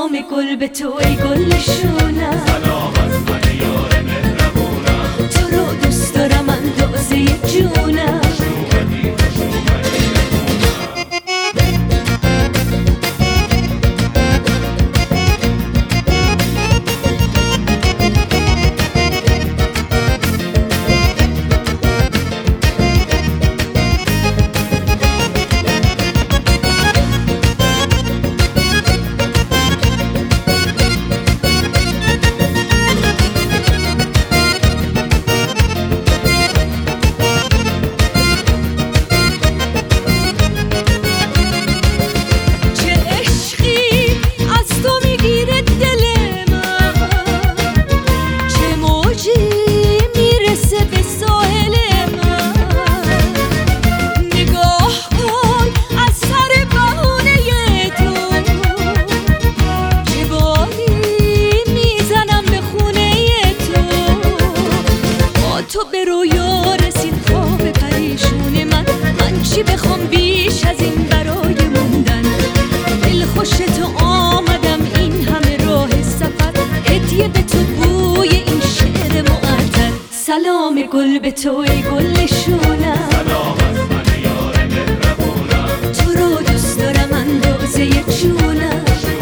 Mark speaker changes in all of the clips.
Speaker 1: سلام گل به تو ای گلشونم،
Speaker 2: سلام از من یار مهربونم،
Speaker 1: تو رو دوست دارم اندازه جونم. تو به رویا رسید خواب پریشون من چی بخوام بیش از این برای موندن. دل خوش تو آمدم این همه راه سفر، هدیه به تو بوی این شعر معطر. سلام گل به تو ای گلشونم،
Speaker 2: سلام از من یار مهربونم،
Speaker 1: تو رو دوست دارم اندازه جونم.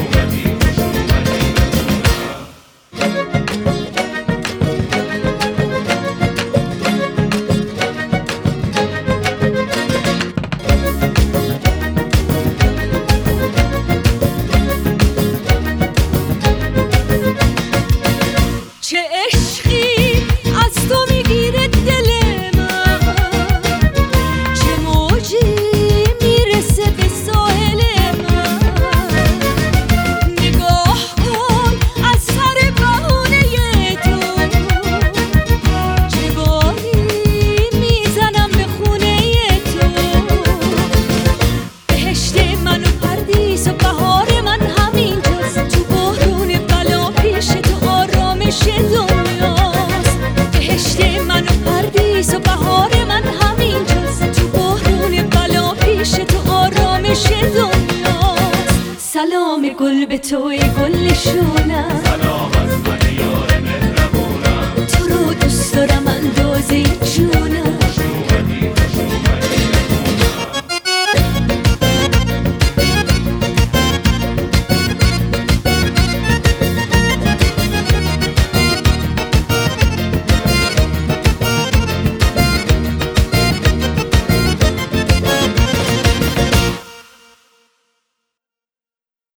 Speaker 1: چه عشقی از تو میگیره دل من، چه موجی میرسه به ساحل من. نگاه کن از سر بهونه تو، چه باری میزنم به خونه تو. بهشت من و پردیس و بهار من همینجاست، تو بحرون بلا پیش تو آرامش دنیاست. بهشت من و پردیس و بهار من همینجاست، تو بحرون بلا پیش تو آرامش دنیاست. سلام گل به تو ای گلشونم،